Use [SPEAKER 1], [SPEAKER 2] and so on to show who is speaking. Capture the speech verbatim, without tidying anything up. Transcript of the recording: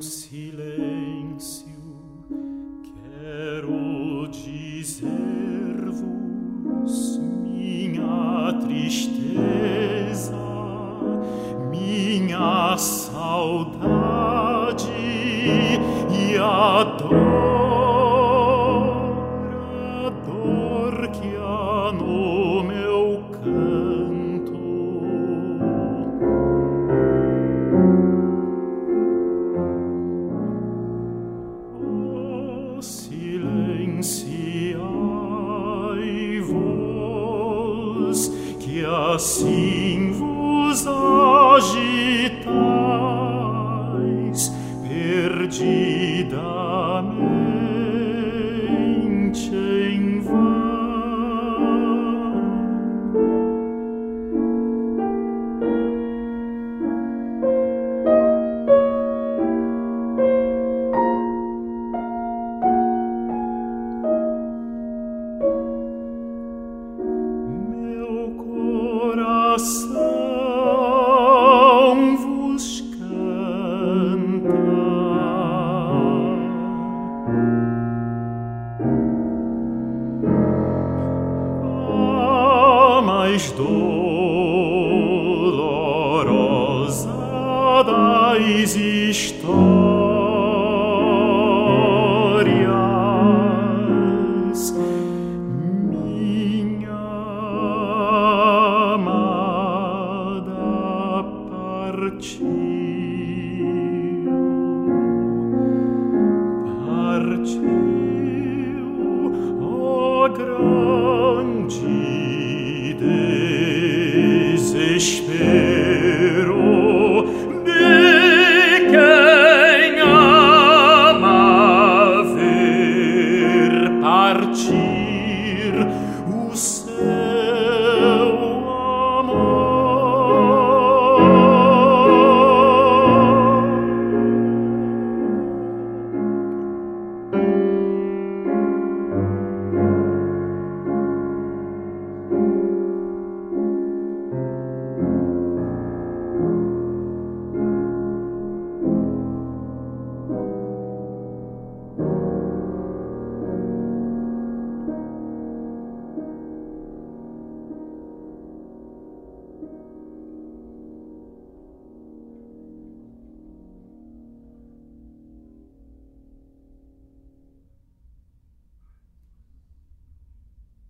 [SPEAKER 1] silêncio, quero dizer-vos minha tristeza, minha saudade e a dor, a dor que há no meu canto. Oh, silenciai-vos, que assim vos agitais perdidamente em vão. Meu coração vos canta, a mais dolorosa das histórias, minha amada partiu, partiu, ó grande desespero de quem ama ver partir.